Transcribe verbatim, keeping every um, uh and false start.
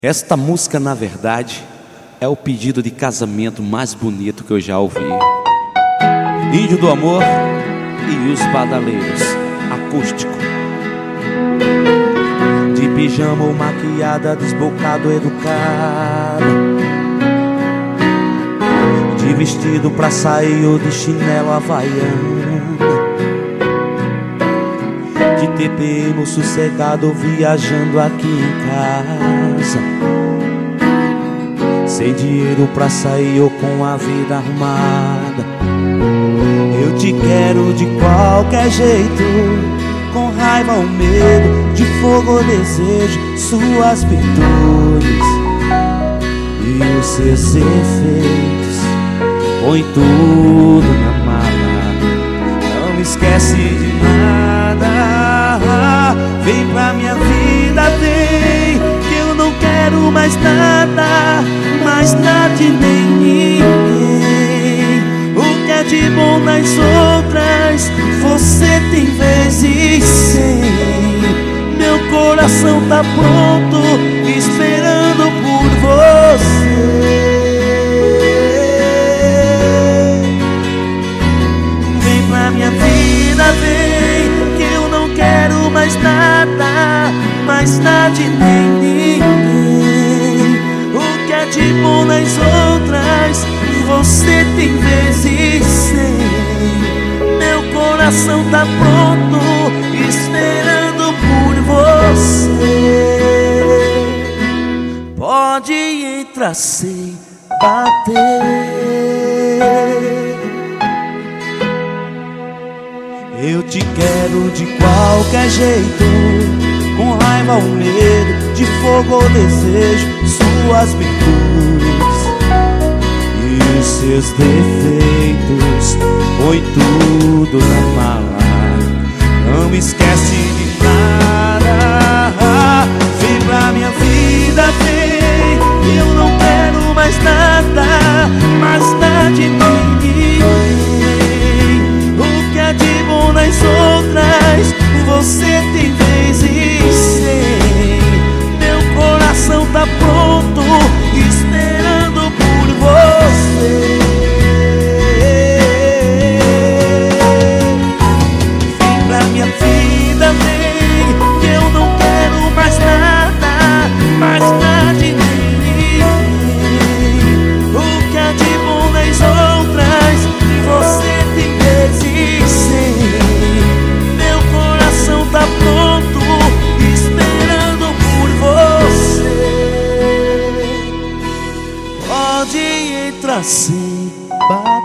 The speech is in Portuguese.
Esta música, na verdade, é o pedido de casamento mais bonito que eu já ouvi. Índio do Amor e os Badaleiros, acústico. De pijama ou maquiada, desbocado, educado, de vestido pra sair ou de chinelo havaiana, de T P M sossegado, viajando aqui em casa, sem dinheiro pra sair ou com a vida arrumada. Eu te quero de qualquer jeito, com raiva ou medo, de fogo ou desejo, suas virtudes e os seus efeitos. Põe tudo na mala, não esquece de nada. Vem pra minha vida, vem, que eu não quero mais nada, mais nada de nem ninguém. O que é de bom nas outras, você tem vezes sem. Meu coração tá pronto, esperando por você. Vem pra minha vida, vem, que eu não quero mais nada, mais nada de nem ninguém. O que é de bom nas outras, você tem vezes sem. Meu coração tá pronto, esperando por você. Pode entrar sem bater. Eu te quero de qualquer jeito, com raiva ou medo, de fogo ou desejo, suas virtudes e os seus defeitos. Põe tudo na mala, não esquece de nada. Vem pra minha vida, vem, que eu não quero mais nada, mais nada de ninguém. O que é de bom nas outras, você tem vezes sem. Meu coração tá pronto, esperando por você. Vem pra minha vida, vem, que eu não quero mais nada, mais nada de ninguém. O que é de bom nas outras, você tem vezes sem. Meu coração tá pronto, esperando por você. Pode entrar sem bater.